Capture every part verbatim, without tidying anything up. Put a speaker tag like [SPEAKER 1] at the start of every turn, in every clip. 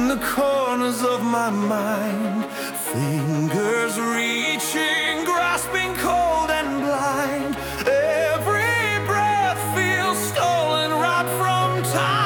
[SPEAKER 1] the corners of my mind. Fingers reaching, grasping cold and blind. Every breath feels stolen right from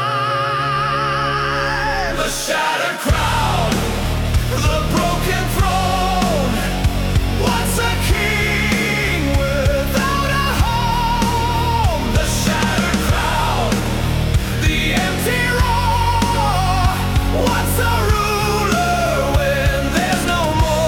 [SPEAKER 1] time. The shattered crown, the broken throne. What's a king without a home? The shattered crown, the empty roar. What's a ruler when there's no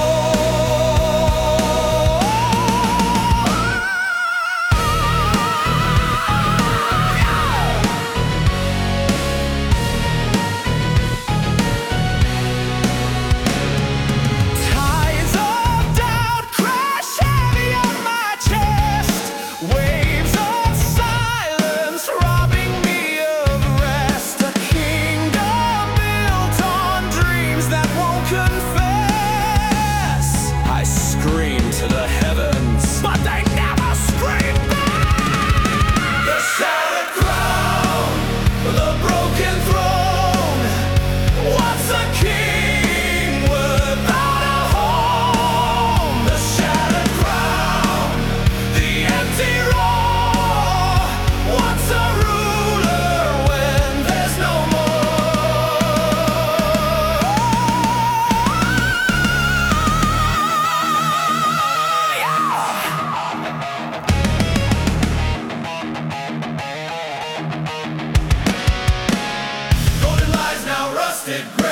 [SPEAKER 1] to the heavens, but they never scream back. The shattered crown, the broken throne. What's a king without a home? The shattered crown, the empty roar. What's a ruler when there's no now rusted.